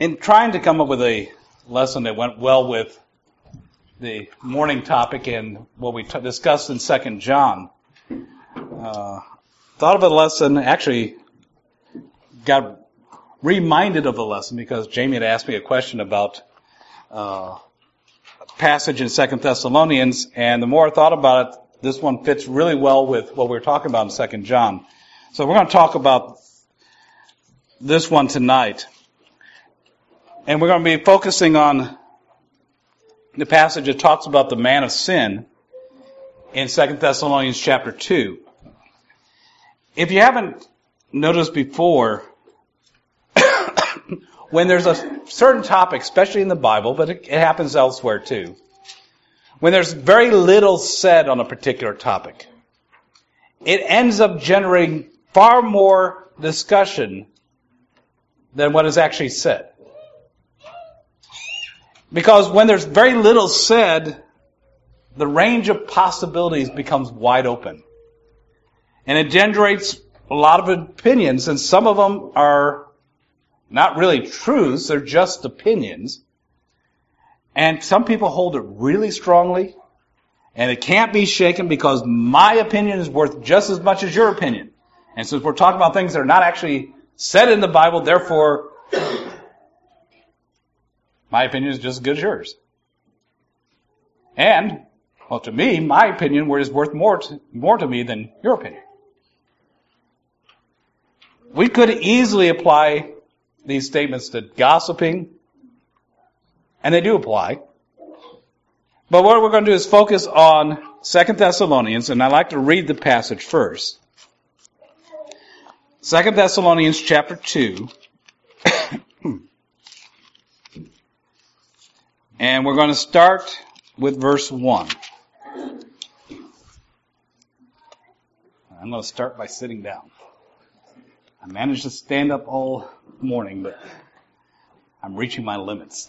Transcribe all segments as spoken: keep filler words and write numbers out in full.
In trying to come up with a lesson that went well with the morning topic and what we t- discussed in Second John, uh, thought of a lesson, actually got reminded of the lesson because Jamie had asked me a question about uh, a passage in Second Thessalonians, and the more I thought about it, this one fits really well with what we were talking about in Second John. So we're going to talk about this one tonight. And we're going to be focusing on the passage that talks about the man of sin in Second Thessalonians chapter two. If you haven't noticed before, when there's a certain topic, especially in the Bible, but it, it happens elsewhere too, when there's very little said on a particular topic, it ends up generating far more discussion than what is actually said. Because when there's very little said, the range of possibilities becomes wide open. And it generates a lot of opinions, and some of them are not really truths, they're just opinions. And some people hold it really strongly, and it can't be shaken because my opinion is worth just as much as your opinion. And since we're talking about things that are not actually said in the Bible, therefore, my opinion is just as good as yours. And, well, to me, my opinion is worth more to, more to me than your opinion. We could easily apply these statements to gossiping, and they do apply. But what we're going to do is focus on Second Thessalonians, and I'd like to read the passage first. Second Thessalonians chapter two. And we're going to start with verse one. I'm going to start by sitting down. I managed to stand up all morning, but I'm reaching my limits.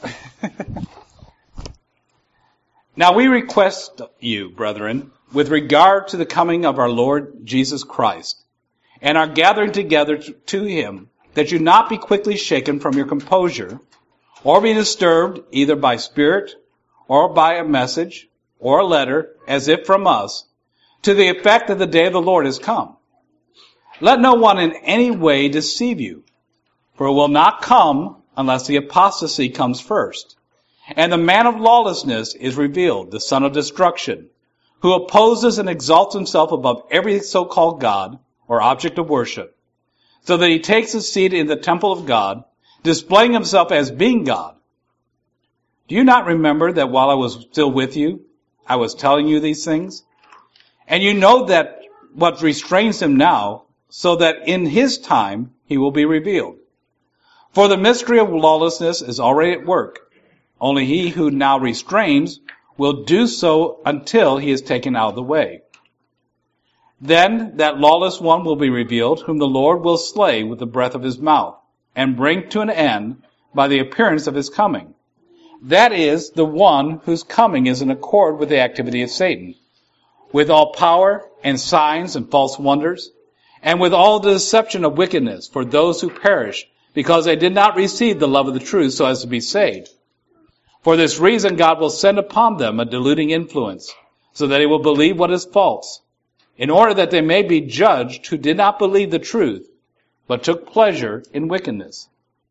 Now we request you, brethren, with regard to the coming of our Lord Jesus Christ, and our gathering together to him, that you not be quickly shaken from your composure, or be disturbed either by spirit, or by a message, or a letter, as if from us, to the effect that the day of the Lord is come. Let no one in any way deceive you, for it will not come unless the apostasy comes first. And the man of lawlessness is revealed, the son of destruction, who opposes and exalts himself above every so-called God or object of worship, so that he takes his seat in the temple of God, displaying himself as being God. Do you not remember that while I was still with you, I was telling you these things? And you know that what restrains him now, so that in his time he will be revealed. For the mystery of lawlessness is already at work. Only he who now restrains will do so until he is taken out of the way. Then that lawless one will be revealed, whom the Lord will slay with the breath of his mouth, and bring to an end by the appearance of his coming. That is, the one whose coming is in accord with the activity of Satan, with all power and signs and false wonders, and with all the deception of wickedness for those who perish, because they did not receive the love of the truth so as to be saved. For this reason God will send upon them a deluding influence, so that they will believe what is false, in order that they may be judged who did not believe the truth, but took pleasure in wickedness.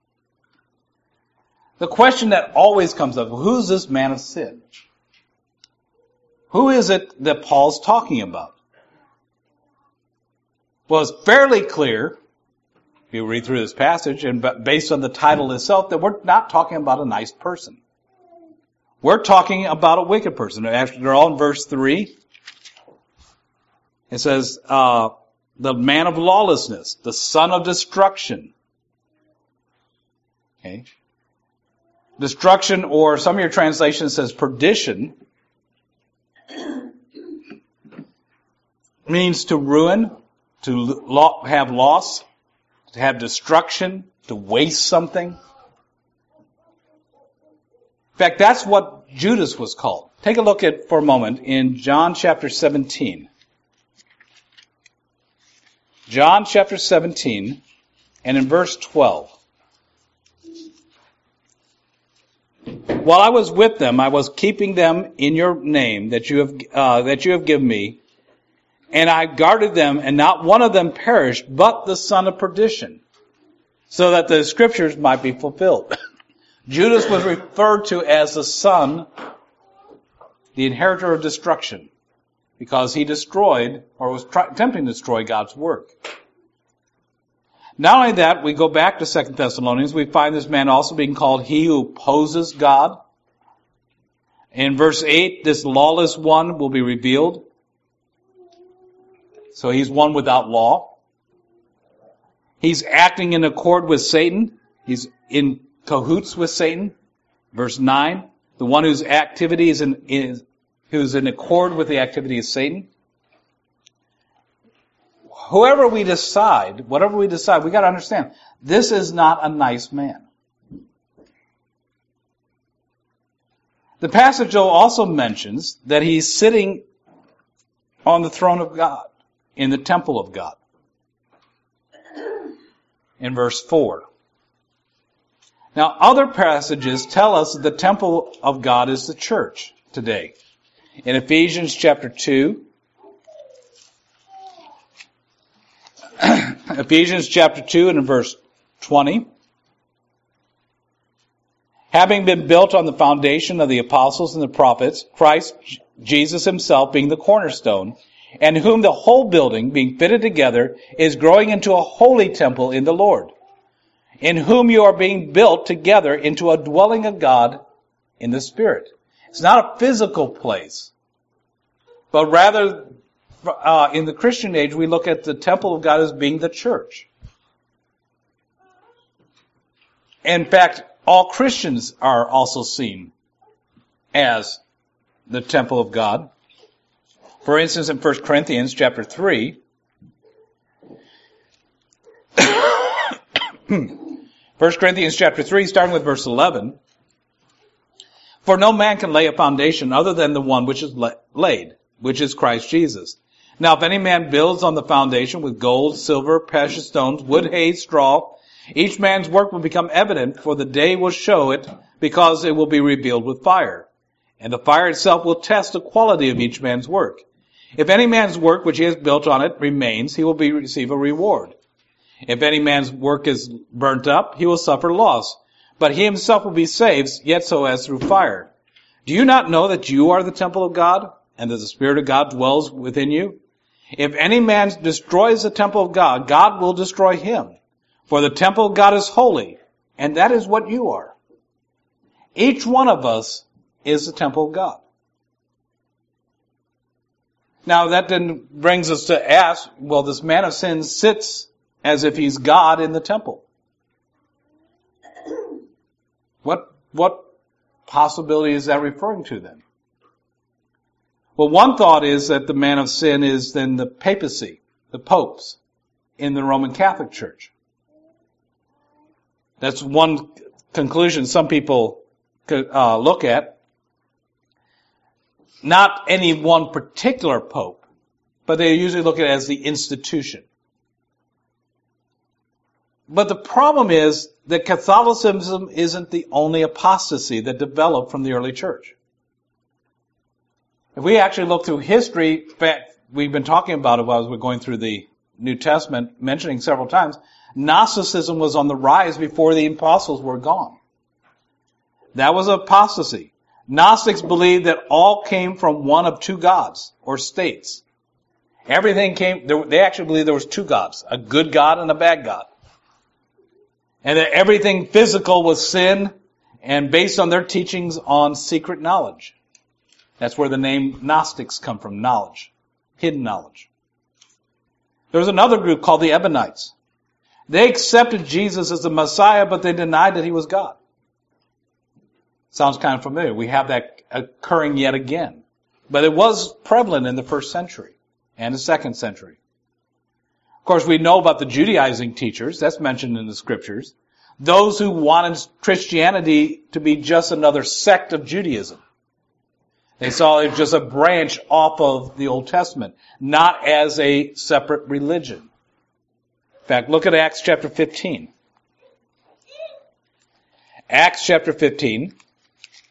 The question that always comes up, who's this man of sin? Who is it that Paul's talking about? Well, it's fairly clear, if you read through this passage, and based on the title itself, that we're not talking about a nice person. We're talking about a wicked person. After all, in verse three, it says, uh, the man of lawlessness, the son of destruction. Okay. Destruction, or some of your translations says perdition, means to ruin, to lo- have loss, to have destruction, to waste something. In fact, that's what Judas was called. Take a look at, for a moment, in John chapter seventeen. John chapter seventeen, and in verse twelve. While I was with them, I was keeping them in your name that you have uh, that you have given me, and I guarded them, and not one of them perished, but the son of perdition, so that the scriptures might be fulfilled. Judas was referred to as the son, the inheritor of destruction, because he destroyed, or was try- attempting to destroy God's work. Not only that, we go back to Second Thessalonians, we find this man also being called he who opposes God. In verse eight, this lawless one will be revealed. So he's one without law. He's acting in accord with Satan. He's in cahoots with Satan. Verse nine, the one whose activity is in, is, who's in accord with the activity of Satan. Whoever we decide, whatever we decide, we got to understand, this is not a nice man. The passage though also mentions that he's sitting on the throne of God, in the temple of God. In verse four. Now other passages tell us that the temple of God is the church today. In Ephesians chapter two, Ephesians chapter two and in verse twenty. Having been built on the foundation of the apostles and the prophets, Christ Jesus himself being the cornerstone, and whom the whole building, being fitted together, is growing into a holy temple in the Lord, in whom you are being built together into a dwelling of God in the Spirit. It's not a physical place, but rather Uh, in the Christian age, we look at the temple of God as being the church. In fact, all Christians are also seen as the temple of God. For instance, in First Corinthians chapter three, First Corinthians chapter three, starting with verse eleven, for no man can lay a foundation other than the one which is laid, which is Christ Jesus. Now, if any man builds on the foundation with gold, silver, precious stones, wood, hay, straw, each man's work will become evident, for the day will show it, because it will be revealed with fire. And the fire itself will test the quality of each man's work. If any man's work which he has built on it remains, he will be, receive a reward. If any man's work is burnt up, he will suffer loss. But he himself will be saved, yet so as through fire. Do you not know that you are the temple of God, and that the Spirit of God dwells within you? If any man destroys the temple of God, God will destroy him. For the temple of God is holy, and that is what you are. Each one of us is the temple of God. Now that then brings us to ask, well, this man of sin sits as if he's God in the temple. What, what possibility is that referring to then? Well, one thought is that the man of sin is then the papacy, the popes, in the Roman Catholic Church. That's one conclusion some people could uh, look at. Not any one particular pope, but they usually look at it as the institution. But the problem is that Catholicism isn't the only apostasy that developed from the early church. If we actually look through history, in fact, we've been talking about it while we're going through the New Testament, mentioning several times, Gnosticism was on the rise before the apostles were gone. That was apostasy. Gnostics believed that all came from one of two gods, or states. Everything came, they actually believed there was two gods, a good God and a bad God. And that everything physical was sin, and based on their teachings on secret knowledge. That's where the name Gnostics come from, knowledge, hidden knowledge. There was another group called the Ebionites. They accepted Jesus as the Messiah, but they denied that he was God. Sounds kind of familiar. We have that occurring yet again. But it was prevalent in the first century and the second century. Of course, we know about the Judaizing teachers. That's mentioned in the scriptures. Those who wanted Christianity to be just another sect of Judaism. They saw it just a branch off of the Old Testament, not as a separate religion. In fact, look at Acts chapter fifteen. Acts chapter fifteen.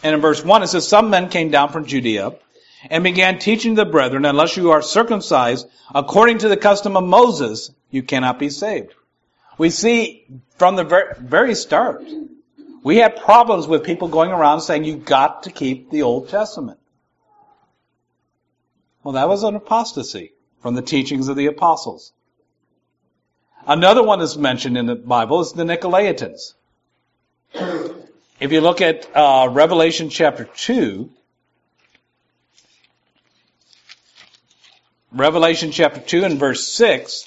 And in verse one it says, some men came down from Judea and began teaching the brethren, unless you are circumcised according to the custom of Moses, you cannot be saved. We see from the very, very start, we had problems with people going around saying you've got to keep the Old Testament. Well, that was an apostasy from the teachings of the apostles. Another one that's mentioned in the Bible is the Nicolaitans. If you look at uh, Revelation chapter two, Revelation chapter two and verse six,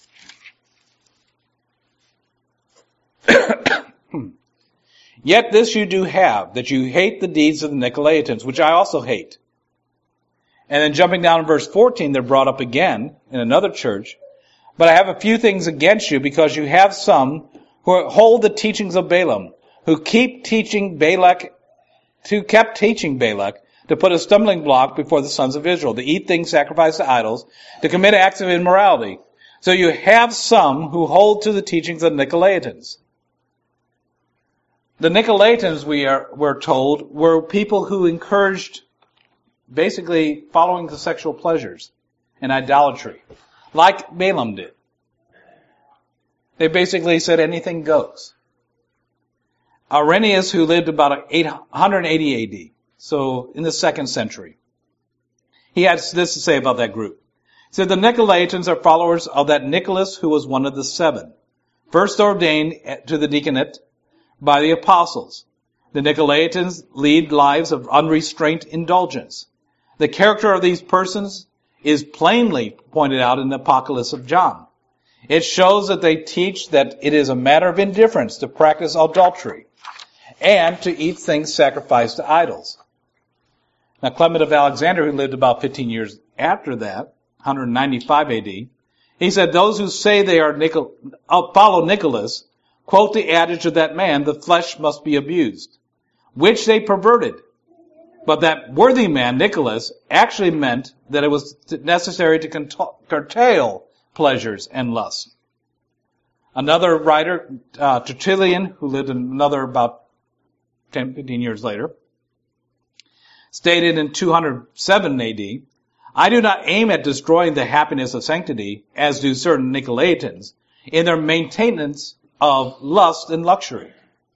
yet this you do have, that you hate the deeds of the Nicolaitans, which I also hate. And then jumping down in verse fourteen, they're brought up again in another church. But I have a few things against you, because you have some who hold the teachings of Balaam, who keep teaching Balak, who kept teaching Balak to put a stumbling block before the sons of Israel, to eat things sacrificed to idols, to commit acts of immorality. So you have some who hold to the teachings of the Nicolaitans. The Nicolaitans, we are, we're told, were people who encouraged basically following the sexual pleasures and idolatry, like Balaam did. They basically said anything goes. Irenaeus, who lived about one eighty A D, so in the second century, he had this to say about that group. He said, the Nicolaitans are followers of that Nicholas who was one of the seven, first ordained to the deaconate by the apostles. The Nicolaitans lead lives of unrestrained indulgence. The character of these persons is plainly pointed out in the Apocalypse of John. It shows that they teach that it is a matter of indifference to practice adultery and to eat things sacrificed to idols. Now, Clement of Alexandria, who lived about fifteen years after that, one ninety-five A D, he said, those who say they are Nicol- follow Nicholas quote the adage of that man, the flesh must be abused, which they perverted. But that worthy man, Nicholas, actually meant that it was necessary to curtail pleasures and lusts. Another writer, uh, Tertullian, who lived in another about ten, fifteen years later, stated in two hundred seven A D, I do not aim at destroying the happiness of sanctity, as do certain Nicolaitans, in their maintenance of lust and luxury.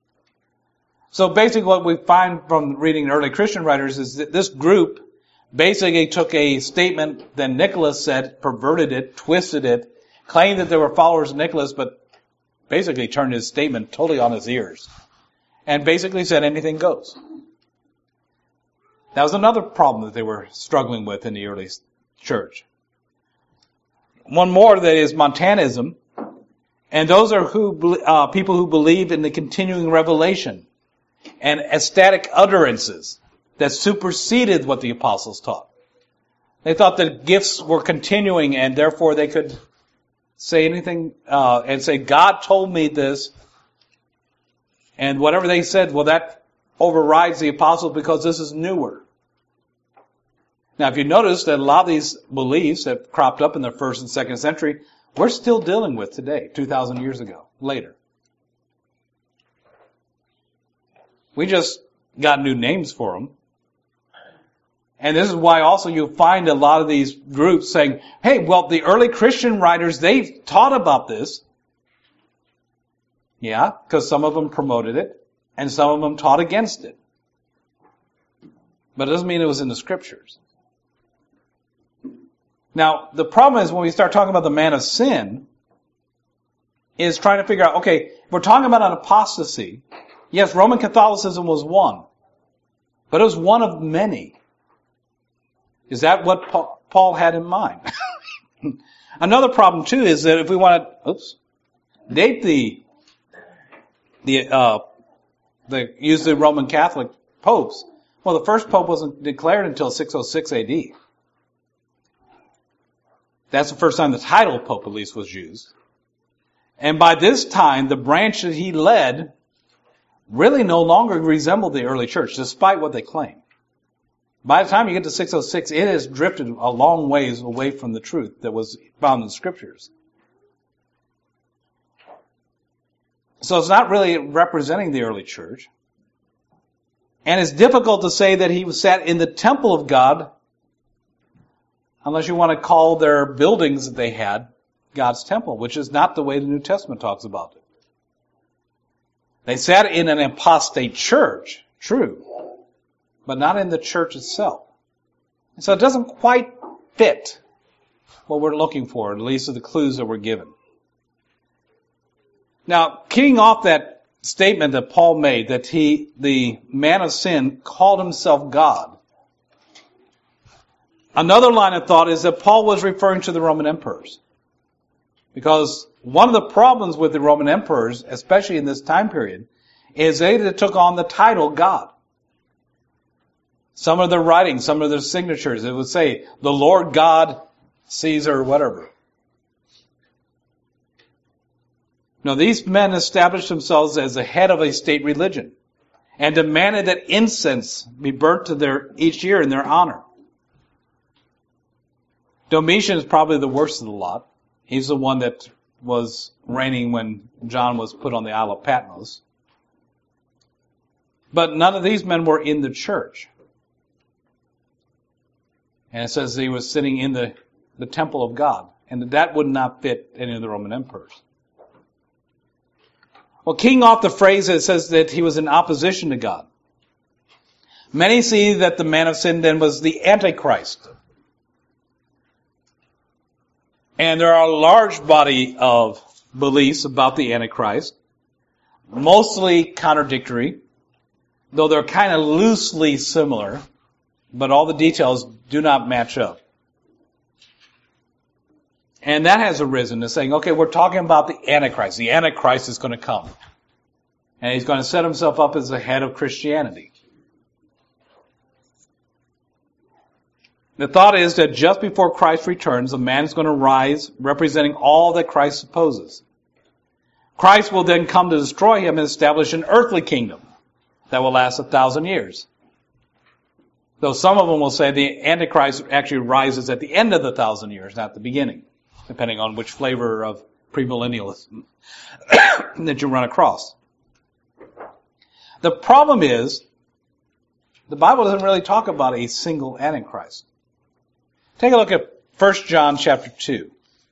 So basically what we find from reading early Christian writers is that this group basically took a statement that Nicholas said, perverted it, twisted it, claimed that they were followers of Nicholas, but basically turned his statement totally on his ears. And basically said anything goes. That was another problem that they were struggling with in the early church. One more that is Montanism. And those are who uh, people who believe in the continuing revelation and ecstatic utterances that superseded what the apostles taught. They thought that gifts were continuing, and therefore they could say anything uh, and say, God told me this, and whatever they said, well, that overrides the apostles because this is newer. Now, if you notice that a lot of these beliefs that cropped up in the first and second century, we're still dealing with today, two thousand years ago, later. We just got new names for them. And this is why also you'll find a lot of these groups saying, hey, well, the early Christian writers, they taught about this. Yeah, because some of them promoted it, and some of them taught against it. But it doesn't mean it was in the scriptures. Now, the problem is when we start talking about the man of sin, is trying to figure out, okay, we're talking about an apostasy. Yes, Roman Catholicism was one, but it was one of many. Is that what Paul had in mind? Another problem too is that if we want to, oops, date the the uh, the use the Roman Catholic popes, well, the first pope wasn't declared until six oh six A D. That's the first time the title pope at least was used. And by this time, the branch that he led really no longer resembled the early church, despite what they claim. By the time you get to six oh six, it has drifted a long ways away from the truth that was found in the scriptures. So it's not really representing the early church. And it's difficult to say that he was sat in the temple of God, unless you want to call their buildings that they had God's temple, which is not the way the New Testament talks about it. They sat in an apostate church, true, but not in the church itself. And so it doesn't quite fit what we're looking for, at least of the clues that we're given. Now, keying off that statement that Paul made, that he, the man of sin, called himself God, another line of thought is that Paul was referring to the Roman emperors. Because one of the problems with the Roman emperors, especially in this time period, is they took on the title God. Some of their writings, some of their signatures, it would say, the Lord God, Caesar, whatever. Now, these men established themselves as the head of a state religion and demanded that incense be burnt to their each year in their honor. Domitian is probably the worst of the lot. He's the one that was reigning when John was put on the Isle of Patmos. But none of these men were in the church. And it says he was sitting in the, the temple of God. And that would not fit any of the Roman emperors. Well, keying off the phrase, it says that he was in opposition to God. Many see that the man of sin then was the Antichrist. And there are a large body of beliefs about the Antichrist, mostly contradictory, though they're kind of loosely similar, but all the details do not match up. And that has arisen to saying, okay, we're talking about the Antichrist. The Antichrist is going to come. And he's going to set himself up as the head of Christianity. The thought is that just before Christ returns, a man is going to rise representing all that Christ opposes. Christ will then come to destroy him and establish an earthly kingdom that will last a thousand years. Though some of them will say the Antichrist actually rises at the end of the thousand years, not the beginning, depending on which flavor of premillennialism that you run across. The problem is, the Bible doesn't really talk about a single Antichrist. Take a look at First John chapter two.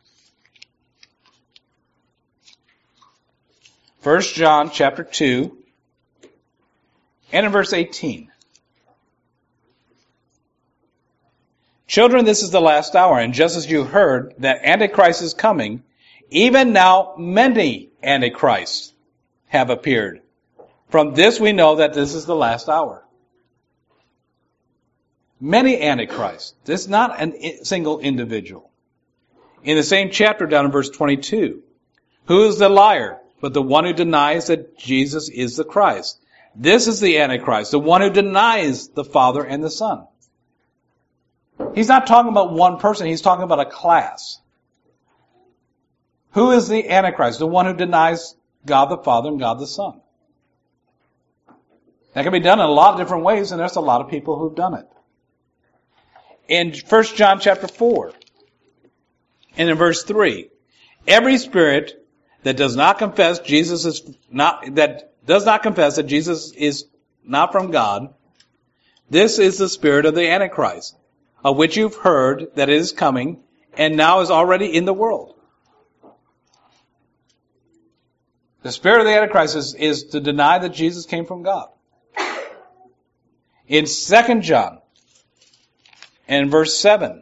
First John chapter two, and in verse eighteen. Children, this is the last hour, and just as you heard that Antichrist is coming, even now many Antichrists have appeared. From this we know that this is the last hour. Many Antichrists. This is not a single individual. In the same chapter down in verse twenty-two, who is the liar but the one who denies that Jesus is the Christ? This is the Antichrist, the one who denies the Father and the Son. He's not talking about one person, he's talking about a class. Who is the Antichrist? The one who denies God the Father and God the Son. That can be done in a lot of different ways, and there's a lot of people who've done it. In First John chapter four, and in verse three, every spirit that does not confess Jesus is not, that does not confess that Jesus is not from God, this is the spirit of the Antichrist, of which you've heard that it is coming, and now is already in the world. The spirit of the Antichrist is, is to deny that Jesus came from God. In Second John, and verse seven,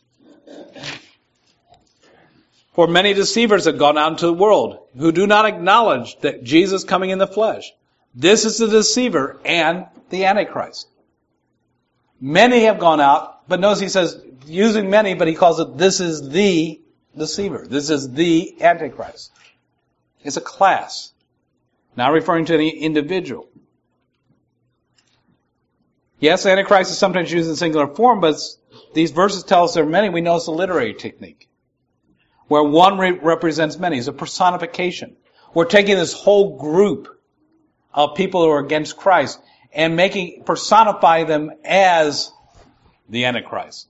for many deceivers have gone out into the world, who do not acknowledge that Jesus coming in the flesh. This is the deceiver and the Antichrist. Many have gone out, but notice he says, using many, but he calls it, this is the deceiver. This is the Antichrist. It's a class, not referring to any individual. Yes, Antichrist is sometimes used in singular form, but these verses tell us there are many. We know it's a literary technique, where one re- represents many. It's a personification. We're taking this whole group of people who are against Christ and making personify them as the Antichrist.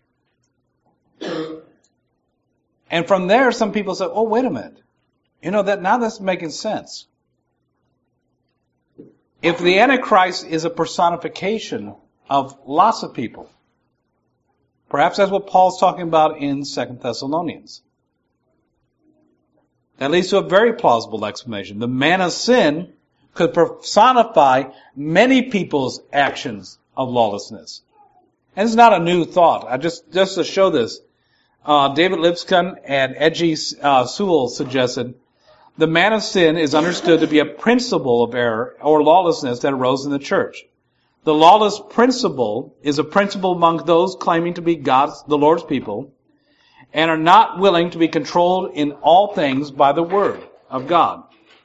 And from there, some people say, oh, wait a minute. You know, that now that's making sense. if the Antichrist is a personification of lots of people, perhaps that's what Paul's talking about in Second Thessalonians. That leads to a very plausible explanation. The man of sin could personify many people's actions of lawlessness. And it's not a new thought. I just, just to show this, uh, David Lipscomb and Ed G. Uh, Sewell suggested the man of sin is understood to be a principle of error or lawlessness that arose in the church. The lawless principle is a principle among those claiming to be God's, the Lord's people, and are not willing to be controlled in all things by the word of God.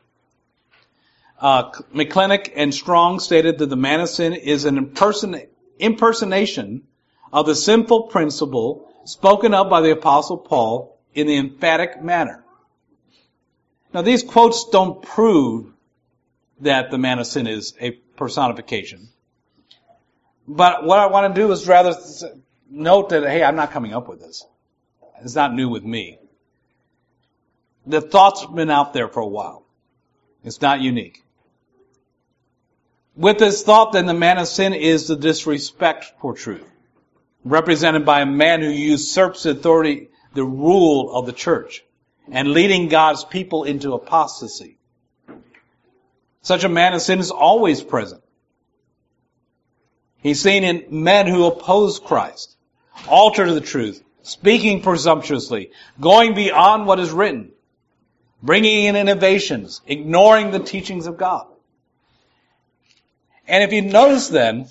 Uh, McClintock and Strong stated that the man of sin is an imperson- impersonation of the sinful principle spoken of by the Apostle Paul in the emphatic manner. Now, these quotes don't prove that the man of sin is a personification. But what I want to do is rather note that, hey, I'm not coming up with this. It's not new with me. The thought's been out there for a while. It's not unique. With this thought, then, the man of sin is the disrespect for truth, represented by a man who usurps the authority, the rule of the church, and leading God's people into apostasy. Such a man of sin is always present. He's seen in men who oppose Christ, alter the truth, speaking presumptuously, going beyond what is written, bringing in innovations, ignoring the teachings of God. And if you notice then,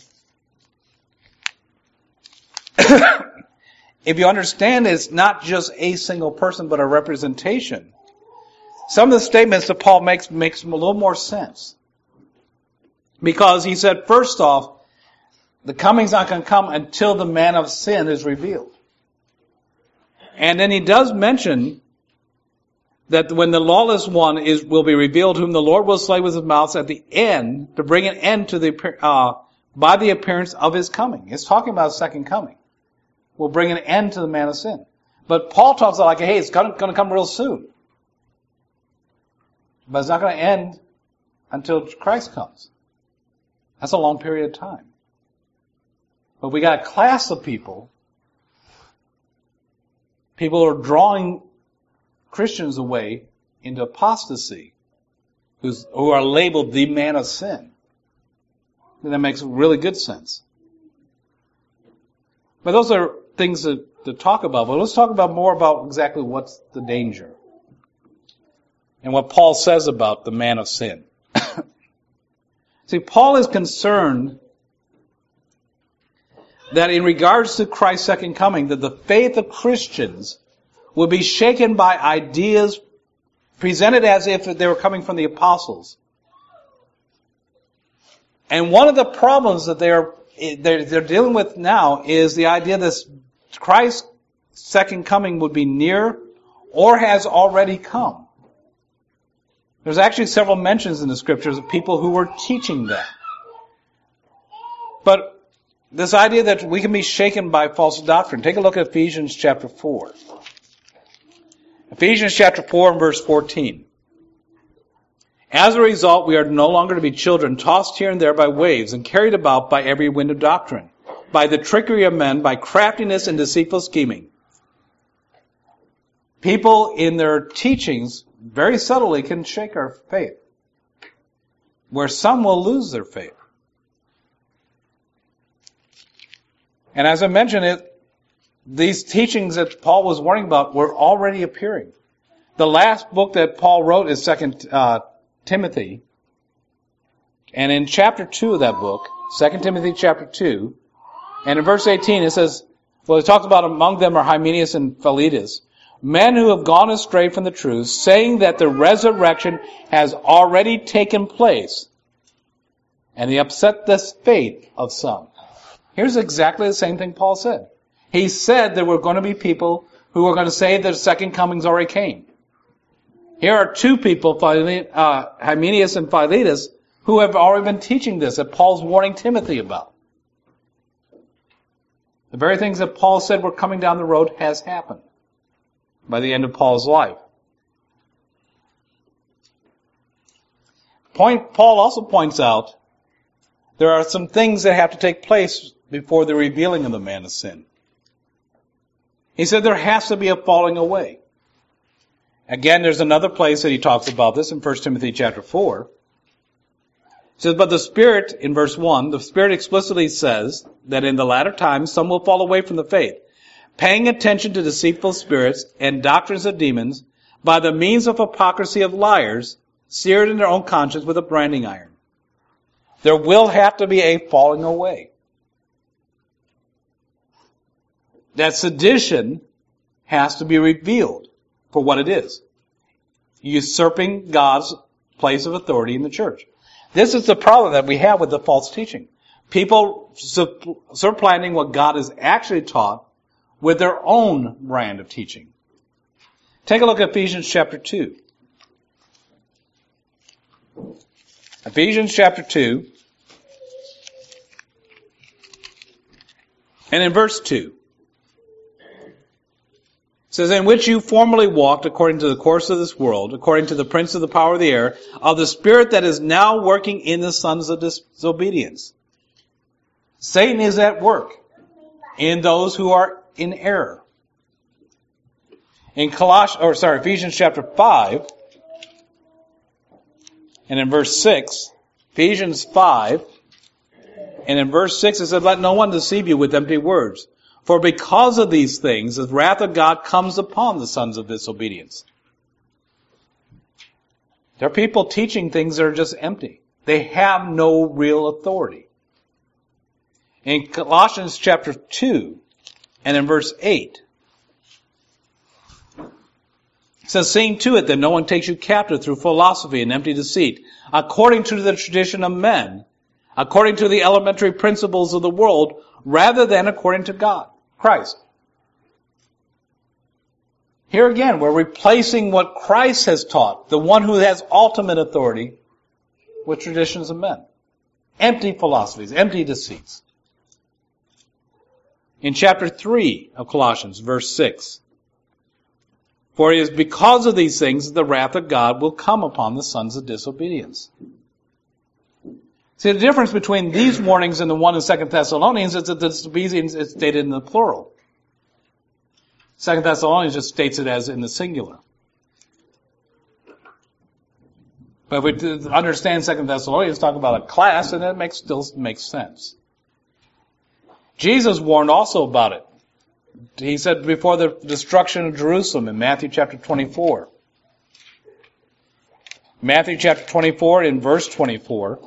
if you understand it's not just a single person, but a representation, some of the statements that Paul makes makes a little more sense. Because he said, first off, the coming's not going to come until the man of sin is revealed. And then he does mention that when the lawless one is will be revealed, whom the Lord will slay with his mouth at the end, to bring an end to the uh, by the appearance of his coming. It's talking about second coming. Will bring an end to the man of sin. But Paul talks about like, hey, it's going to come real soon. But it's not going to end until Christ comes. That's a long period of time. But we got a class of people, people who are drawing Christians away into apostasy, who's, who are labeled the man of sin. And that makes really good sense. But those are things to, to talk about. But let's talk about more about exactly what's the danger. And what Paul says about the man of sin. See, Paul is concerned that in regards to Christ's second coming, that the faith of Christians will be shaken by ideas presented as if they were coming from the apostles. And one of the problems that they're they're, they're dealing with now is the idea that Christ's second coming would be near or has already come. There's actually several mentions in the scriptures of people who were teaching that. But this idea that we can be shaken by false doctrine, take a look at Ephesians chapter four. Ephesians chapter four and verse fourteen. As a result, we are no longer to be children, tossed here and there by waves and carried about by every wind of doctrine, by the trickery of men, by craftiness and deceitful scheming. People in their teachings very subtly can shake our faith, where some will lose their faith. And as I mentioned, it, these teachings that Paul was warning about were already appearing. The last book that Paul wrote is Second uh, Timothy. And in chapter two of that book, Second Timothy chapter two, and in verse eighteen it says, well, it talks about among them are Hymenaeus and Philetus, men who have gone astray from the truth, saying that the resurrection has already taken place, and they upset the faith of some. Here's exactly the same thing Paul said. He said there were going to be people who were going to say that the second coming's already came. Here are two people, uh, Hymenaeus and Philetus, who have already been teaching this, that Paul's warning Timothy about. The very things that Paul said were coming down the road has happened by the end of Paul's life. Point, Paul also points out There are some things that have to take place before the revealing of the man of sin. He said there has to be a falling away. Again, there's another place that he talks about this in First Timothy chapter four. He says, but the Spirit, in verse one, the Spirit explicitly says that in the latter times some will fall away from the faith, paying attention to deceitful spirits and doctrines of demons by the means of hypocrisy of liars, seared in their own conscience with a branding iron. There will have to be a falling away. That sedition has to be revealed for what it is. Usurping God's place of authority in the church. This is the problem that we have with the false teaching. People supplanting what God has actually taught with their own brand of teaching. Take a look at Ephesians chapter two. Ephesians chapter two. And in verse two. It says, in which you formerly walked according to the course of this world, according to the prince of the power of the air, of the spirit that is now working in the sons of disobedience. Satan is at work in those who are in error. In Colossians, or sorry, Ephesians chapter five, and in verse six, Ephesians five, and in verse six it said, let no one deceive you with empty words. For because of these things, the wrath of God comes upon the sons of disobedience. There are people teaching things that are just empty. They have no real authority. In Colossians chapter two, and in verse eight, it says, seeing to it that no one takes you captive through philosophy and empty deceit, according to the tradition of men, according to the elementary principles of the world, rather than according to God, Christ. Here again, we're replacing what Christ has taught, the one who has ultimate authority, with traditions of men. Empty philosophies, empty deceits. In chapter three of Colossians, verse six, for it is because of these things that the wrath of God will come upon the sons of disobedience. See, the difference between these warnings and the one in Second Thessalonians is that the disobedience is stated in the plural. Second Thessalonians just states it as in the singular. But if we understand Second Thessalonians, talk about a class, and that makes, still makes sense. Jesus warned also about it. He said before the destruction of Jerusalem in Matthew chapter twenty-four. Matthew chapter twenty-four in verse twenty-four.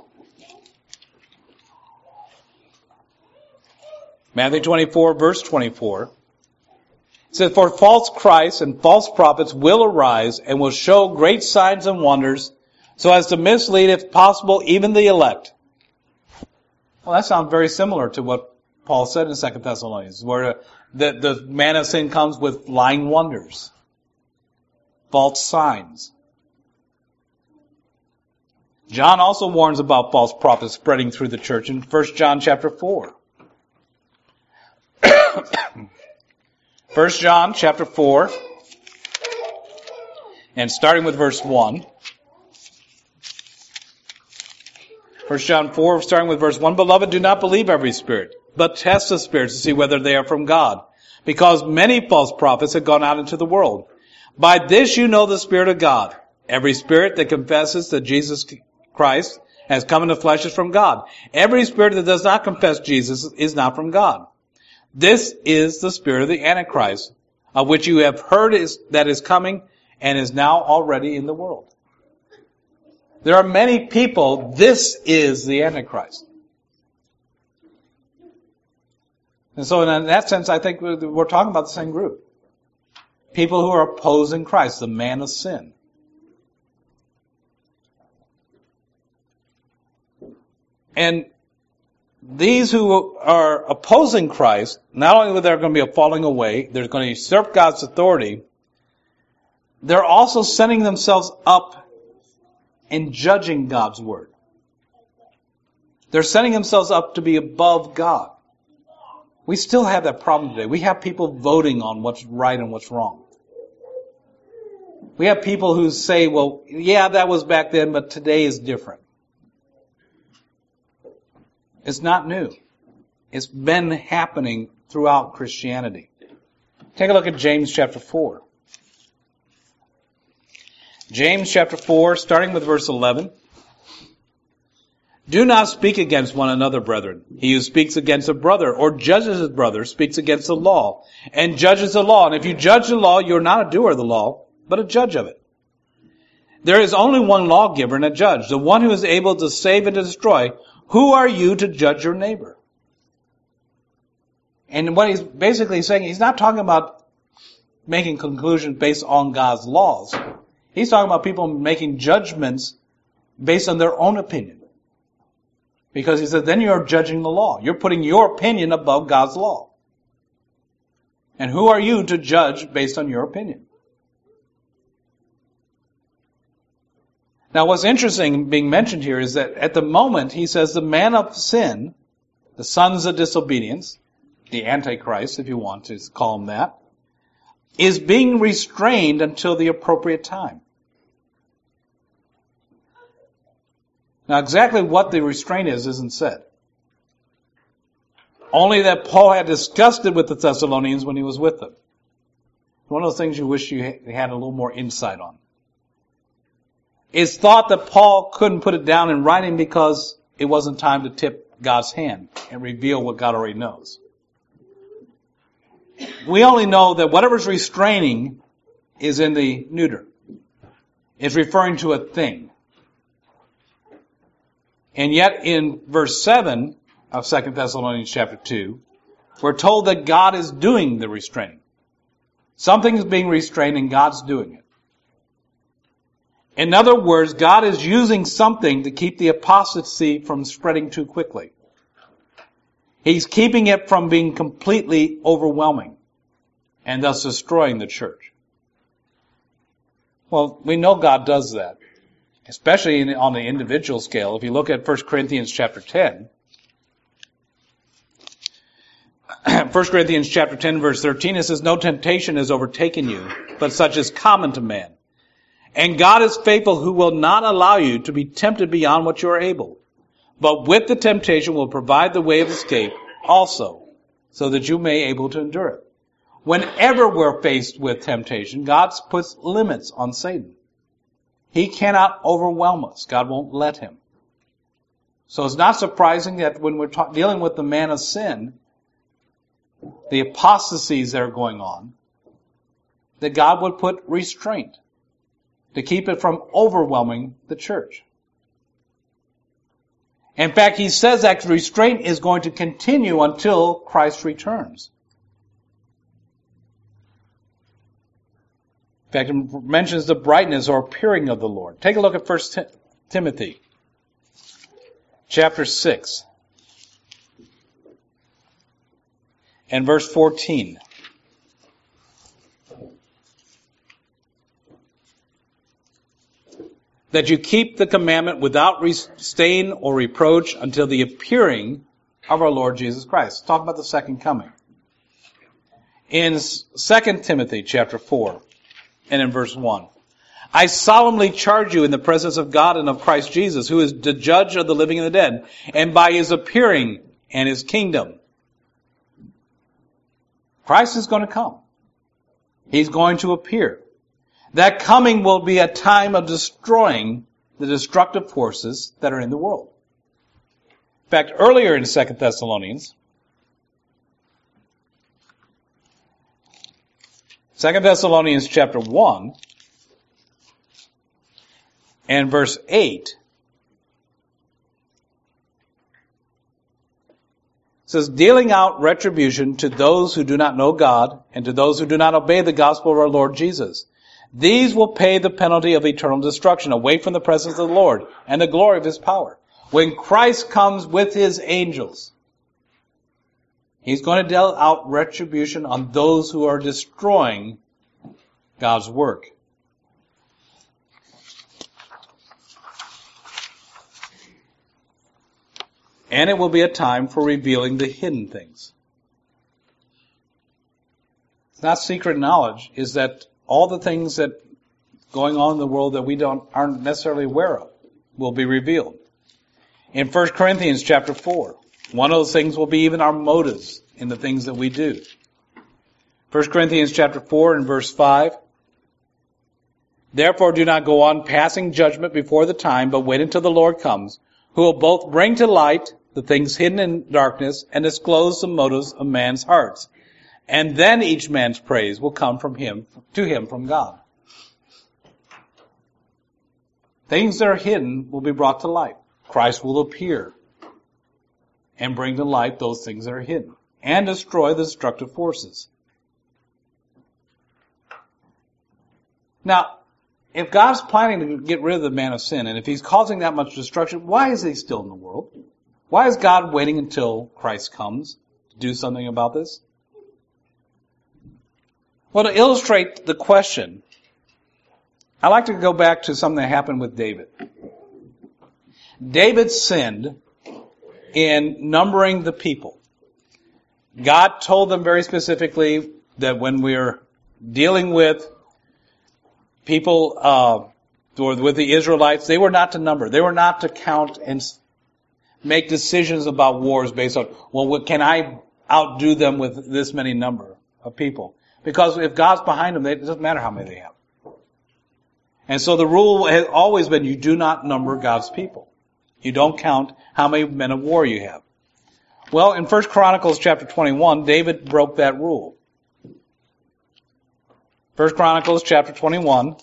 Matthew twenty-four, verse twenty-four. It says, for false Christs and false prophets will arise and will show great signs and wonders, so as to mislead, if possible, even the elect. Well, that sounds very similar to what Paul said in Second Thessalonians, where the, the man of sin comes with lying wonders, false signs. John also warns about false prophets spreading through the church in First John chapter four. First John chapter four, and starting with verse one. First John four, starting with verse one. Beloved, do not believe every spirit, but test the spirits to see whether they are from God, because many false prophets have gone out into the world. By this you know the Spirit of God. Every spirit that confesses that Jesus Christ has come in the flesh is from God. Every spirit that does not confess Jesus is not from God. This is the spirit of the Antichrist, of which you have heard is, that is coming and is now already in the world. There are many people, this is the Antichrist. And so in that sense, I think we're talking about the same group. People who are opposing Christ, the man of sin. And these who are opposing Christ, not only are there going to be a falling away, they're going to usurp God's authority, they're also setting themselves up and judging God's word. They're setting themselves up to be above God. We still have that problem today. We have people voting on what's right and what's wrong. We have people who say, well, yeah, that was back then, but today is different. It's not new. It's been happening throughout Christianity. Take a look at James chapter four. James chapter four, starting with verse eleven. Do not speak against one another, brethren. He who speaks against a brother or judges his brother speaks against the law and judges the law. And if you judge the law, you are not a doer of the law, but a judge of it. There is only one lawgiver and a judge, the one who is able to save and to destroy. Who are you to judge your neighbor? And what he's basically saying, he's not talking about making conclusions based on God's laws. He's talking about people making judgments based on their own opinion. Because he said, then you're judging the law. You're putting your opinion above God's law. And who are you to judge based on your opinion? Now what's interesting being mentioned here is that at the moment he says the man of sin, the sons of disobedience, the Antichrist, if you want to call him that, is being restrained until the appropriate time. Now exactly what the restraint is isn't said. Only that Paul had discussed it with the Thessalonians when he was with them. One of those things you wish you had a little more insight on. It's thought that Paul couldn't put it down in writing because it wasn't time to tip God's hand and reveal what God already knows. We only know that whatever's restraining is in the neuter. It's referring to a thing. And yet in verse seven of Second Thessalonians chapter two, we're told that God is doing the restraining. Something is being restrained and God's doing it. In other words, God is using something to keep the apostasy from spreading too quickly. He's keeping it from being completely overwhelming and thus destroying the church. Well, we know God does that, especially in, on the individual scale. If you look at First Corinthians chapter ten, First Corinthians chapter ten verse thirteen, it says, no temptation has overtaken you, but such is common to man. And God is faithful, who will not allow you to be tempted beyond what you are able, but with the temptation will provide the way of escape also, so that you may be able to endure it. Whenever we're faced with temptation, God puts limits on Satan. He cannot overwhelm us. God won't let him. So it's not surprising that when we're ta- dealing with the man of sin, the apostasies that are going on, that God would put restraint to keep it from overwhelming the church. In fact, he says that restraint is going to continue until Christ returns. In fact, it mentions the brightness or appearing of the Lord. Take a look at First Timothy chapter six and verse fourteen. That you keep the commandment without stain or reproach until the appearing of our Lord Jesus Christ. Let's talk about the second coming. In Second Timothy chapter four and in verse one, I solemnly charge you in the presence of God and of Christ Jesus, who is the judge of the living and the dead, and by his appearing and his kingdom. Christ is going to come. He's going to appear. That coming will be a time of destroying the destructive forces that are in the world. In fact, earlier in Second Thessalonians, Second Thessalonians chapter one and verse eight says, dealing out retribution to those who do not know God and to those who do not obey the gospel of our Lord Jesus. These will pay the penalty of eternal destruction away from the presence of the Lord and the glory of his power. When Christ comes with his angels, he's going to deal out retribution on those who are destroying God's work. And it will be a time for revealing the hidden things. It's not secret knowledge, is that all the things that going on in the world that we don't aren't necessarily aware of will be revealed. In First Corinthians chapter four One of those things will be even our motives in the things that we do. First Corinthians chapter four and verse five. Therefore do not go on passing judgment before the time, but wait until the Lord comes, who will both bring to light the things hidden in darkness and disclose the motives of man's hearts. And then each man's praise will come from him, to him from God. Things that are hidden will be brought to light. Christ will appear and bring to light those things that are hidden and destroy the destructive forces. Now, if God's planning to get rid of the man of sin, and if he's causing that much destruction, why is he still in the world? Why is God waiting until Christ comes to do something about this? Well, to illustrate the question, I like to go back to something that happened with David. David sinned in numbering the people. God told them very specifically that when we're dealing with people, uh, or with the Israelites, they were not to number. They were not to count and make decisions about wars based on, well, what, can I outdo them with this many number of people? Because if God's behind them, it doesn't matter how many they have. And so the rule has always been you do not number God's people. You don't count how many men of war you have. Well, in First Chronicles chapter twenty-one, David broke that rule. First Chronicles chapter twenty-one,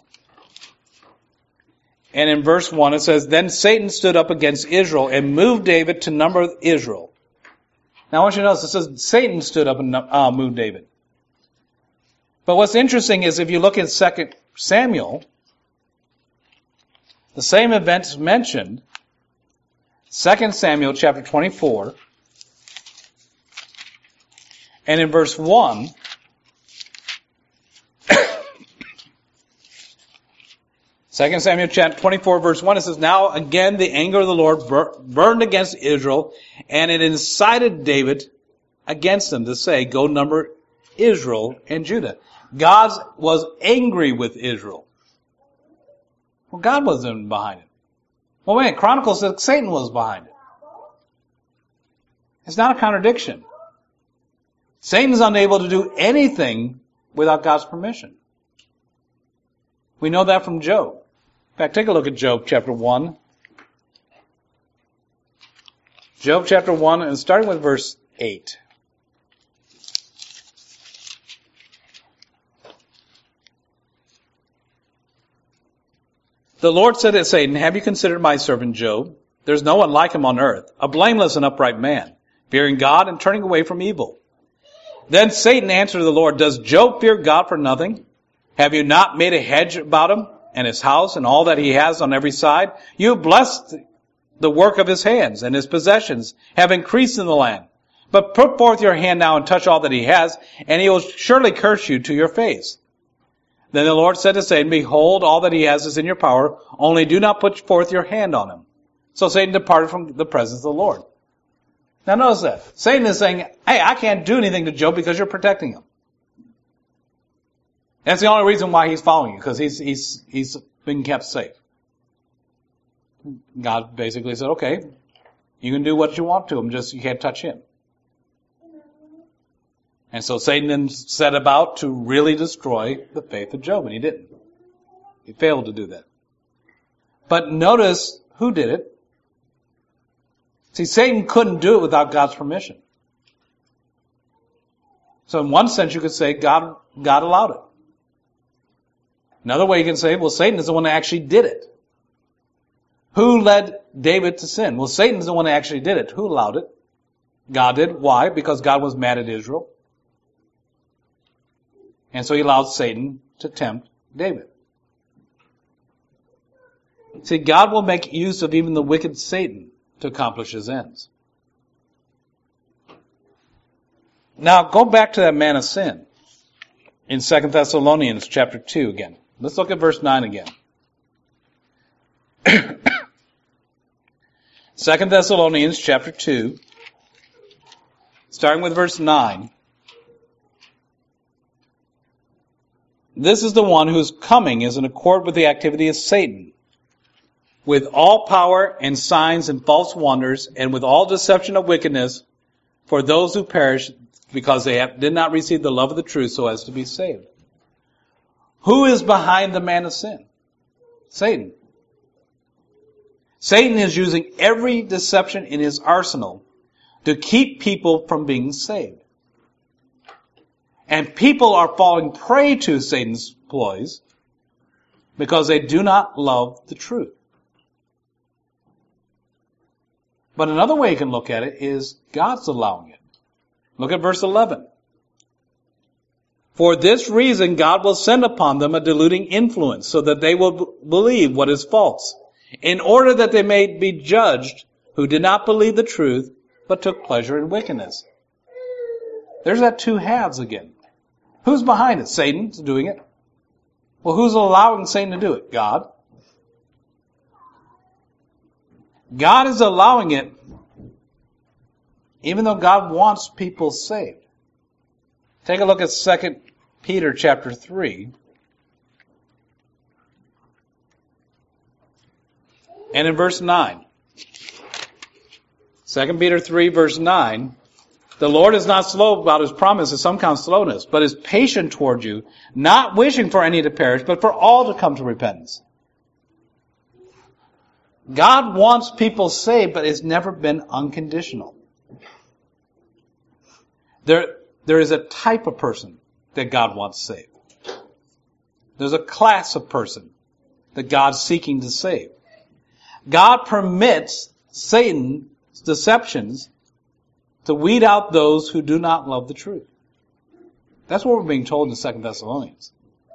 and in verse one it says, Then Satan stood up against Israel and moved David to number Israel. Now I want you to notice it says Satan stood up and uh, moved David. But what's interesting is if you look in Second Samuel, the same event is mentioned. Second Samuel chapter twenty-four, and in verse one, Second Samuel chapter twenty-four, verse one, it says, Now again the anger of the Lord bur- burned against Israel, and it incited David against them to say, Go number Israel and Judah. God was angry with Israel. Well, God wasn't behind it. Well, wait, Chronicles says Satan was behind it. It's not a contradiction. Satan's unable to do anything without God's permission. We know that from Job. In fact, take a look at Job chapter one. Job chapter one, and starting with verse eight. The Lord said to Satan, Have you considered my servant Job? There's no one like him on earth, a blameless and upright man, fearing God and turning away from evil. Then Satan answered the Lord, Does Job fear God for nothing? Have you not made a hedge about him and his house and all that he has on every side? You have blessed the work of his hands, and his possessions have increased in the land. But put forth your hand now and touch all that he has, and he will surely curse you to your face. Then the Lord said to Satan, Behold, all that he has is in your power, only do not put forth your hand on him. So Satan departed from the presence of the Lord. Now notice that. Satan is saying, hey, I can't do anything to Job because you're protecting him. That's the only reason why he's following you, because he's, he's, he's been kept safe. God basically said, okay, you can do what you want to him, just you can't touch him. And so Satan then set about to really destroy the faith of Job, and he didn't. He failed to do that. But notice who did it. See, Satan couldn't do it without God's permission. So in one sense you could say God, God allowed it. Another way you can say, well, Satan is the one that actually did it. Who led David to sin? Well, Satan is the one that actually did it. Who allowed it? God did. Why? Because God was mad at Israel. And so he allowed Satan to tempt David. See, God will make use of even the wicked Satan to accomplish his ends. Now, go back to that man of sin in Second Thessalonians chapter two again. Let's look at verse nine again. Second Thessalonians chapter two, starting with verse nine. This is the one whose coming is in accord with the activity of Satan, with all power and signs and false wonders, and with all deception of wickedness for those who perish, because they have, did not receive the love of the truth so as to be saved. Who is behind the man of sin? Satan. Satan is using every deception in his arsenal to keep people from being saved. And people are falling prey to Satan's ploys because they do not love the truth. But another way you can look at it is God's allowing it. Look at verse eleven. For this reason God will send upon them a deluding influence, so that they will b- believe what is false, in order that they may be judged who did not believe the truth, but took pleasure in wickedness. There's that two halves again. Who's behind it? Satan's doing it. Well, who's allowing Satan to do it? God. God is allowing it, even though God wants people saved. Take a look at Second Peter chapter three. And in verse nine. Second Peter three, verse nine. The Lord is not slow about his promise, as some count slowness, but is patient toward you, not wishing for any to perish, but for all to come to repentance. God wants people saved, but it's never been unconditional. There, there is a type of person that God wants saved. There's a class of person that God's seeking to save. God permits Satan's deceptions to weed out those who do not love the truth. That's what we're being told in Second Thessalonians.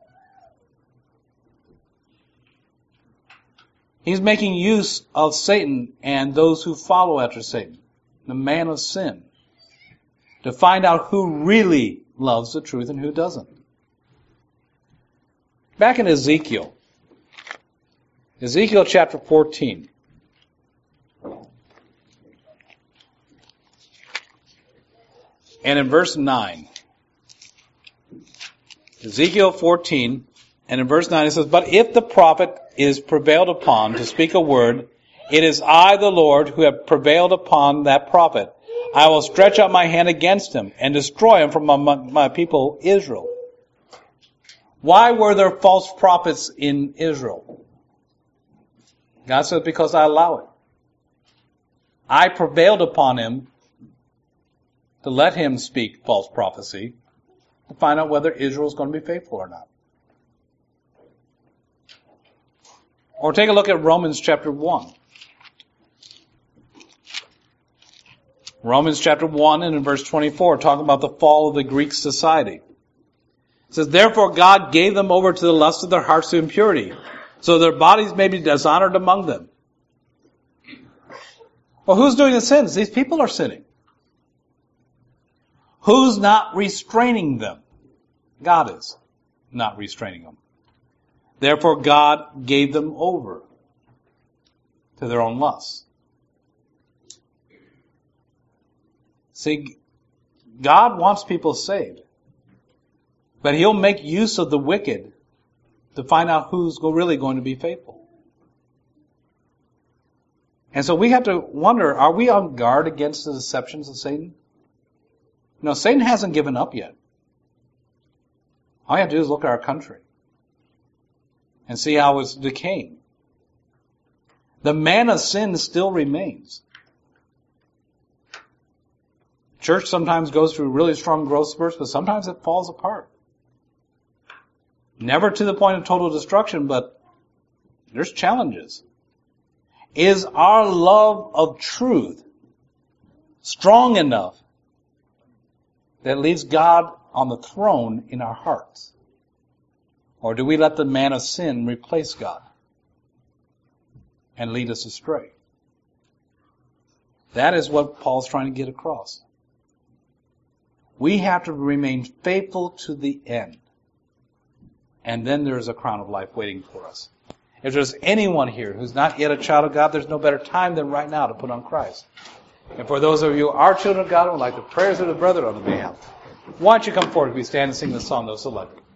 He's making use of Satan and those who follow after Satan, the man of sin, to find out who really loves the truth and who doesn't. Back in Ezekiel, Ezekiel chapter fourteen. And in verse nine, Ezekiel fourteen, and in verse nine it says, But if the prophet is prevailed upon to speak a word, it is I, the Lord, who have prevailed upon that prophet. I will stretch out my hand against him and destroy him from among my people Israel. Why were there false prophets in Israel? God says, because I allow it. I prevailed upon him to let him speak false prophecy to find out whether Israel is going to be faithful or not. Or take a look at Romans chapter one. Romans chapter one and in verse twenty-four, talking about the fall of the Greek society. It says, Therefore God gave them over to the lust of their hearts to impurity, so their bodies may be dishonored among them. Well, who's doing the sins? These people are sinning. Who's not restraining them? God is not restraining them. Therefore, God gave them over to their own lusts. See, God wants people saved, but He'll make use of the wicked to find out who's really going to be faithful. And so we have to wonder, are we on guard against the deceptions of Satan? No, Satan hasn't given up yet. All you have to do is look at our country and see how it's decaying. The man of sin still remains. Church sometimes goes through really strong growth spurts, but sometimes it falls apart. Never to the point of total destruction, but there's challenges. Is our love of truth strong enough that leaves God on the throne in our hearts? Or do we let the man of sin replace God and lead us astray? That is what Paul's trying to get across. We have to remain faithful to the end. And then there's a crown of life waiting for us. If there's anyone here who's not yet a child of God, there's no better time than right now to put on Christ. And for those of you who are children of God and would like the prayers of the brethren on the behalf, why don't you come forward as we stand and sing the song those selected.